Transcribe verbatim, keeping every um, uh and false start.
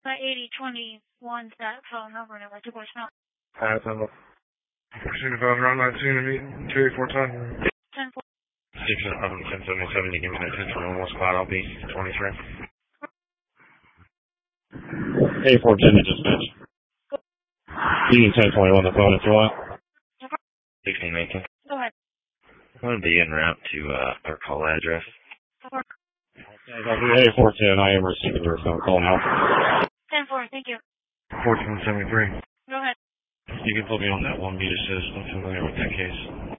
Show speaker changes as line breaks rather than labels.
That eighty twenty-one's that phone number and it went to voicemail.
Alright, so proceed to phone around nineteen and meet two eight four ten.
ten four.
six eleven ten seventy-seven, you give me that ten twenty-one spot, I'll be twenty-three. eight four ten to dispatch. You need ten twenty-one the phone if you want. sixteen nineteen.
Go ahead.
I'm going to be en route to uh, our call address.
Four.
eight four ten, I am receiving your phone call now.
ten four, thank you.
fourteen seventy-three.
Go ahead.
You can put me on that one, be the citizen, I'm familiar with that case.